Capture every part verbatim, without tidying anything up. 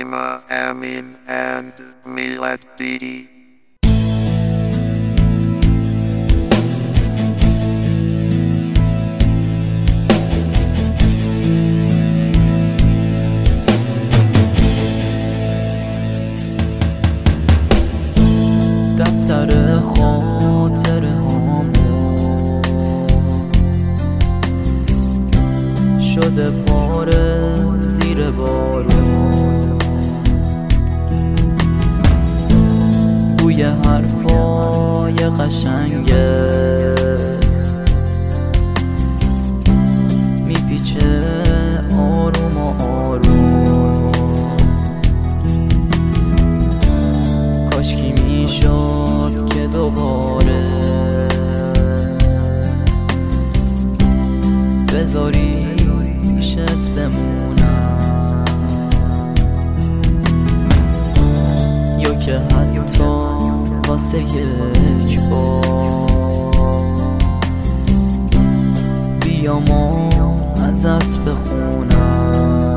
Fatima Amin and Milad Didi. دفتر خاطر هامون شده پاره زیر بارون، بوی حرفای قشنگه میپیچه آروم و آروم. کاشکی میشد که دوباره بذاری پیشت بمونم، یا که حتی واسه یک بار بیام و ازت بخونم.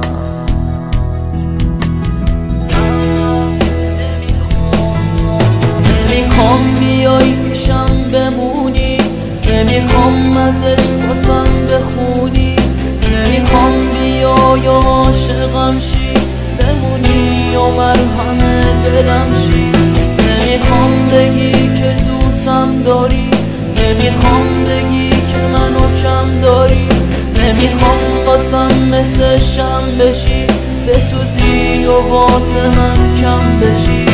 نمیخوام بیای پیشم بمونی، نمیخوام ازش واسم بخونی، نمیخوام بیای و عاشقم شی بمونی و مرهم دلم شی. نمیخوام بگی که دوستم داری، نمیخوام بگی که منو کم داری، نمیخوام واسم مثل شم بشی، بسوزی و واسه من کم بشی.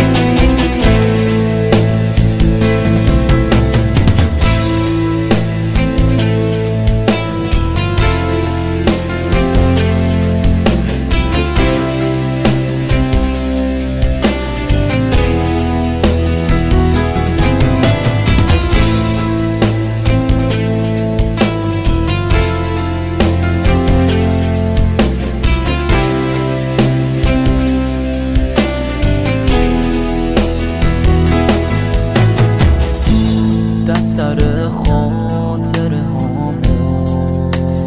دفتر خاطر هامون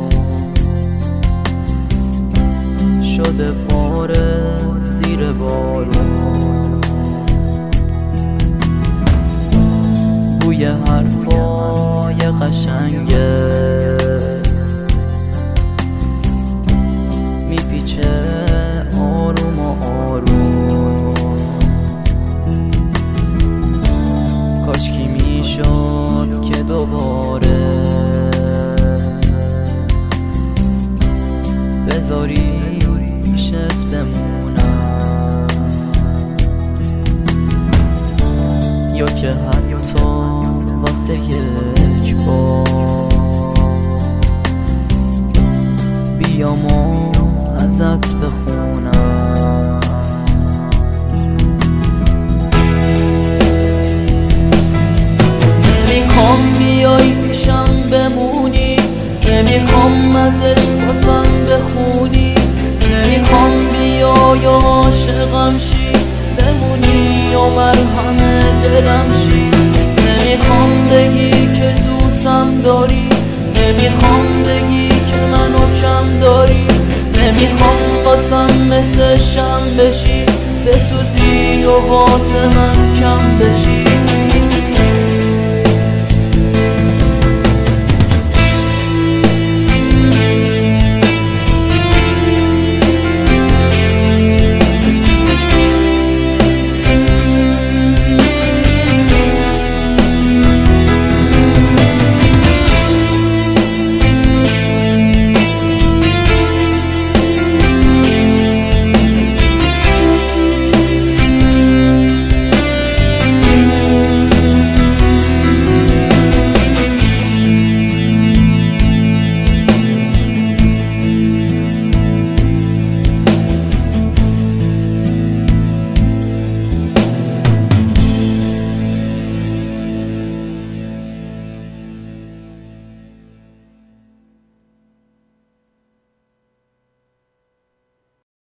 شده پاره زیر بارون، بوی حرفای قشنگه میپیچه آروم و آروم. کاشکی میشد که دوباره بذاری پیشت بمونم، یا که حتی واسه یک بار بیام و ازت بخونم. نمیخوام بیای پیشم بمونی، نمیخوام ازش واسم بخونی، نمیخوام بیای و عاشقم شی بمونی و مرهم دلم شی. نمیخوام بگی که دوستم داری، نمیخوام بگی که منو کم داری، نمیخوام واسم مثل شم بشی، بسوزی و واسه من کم بشی.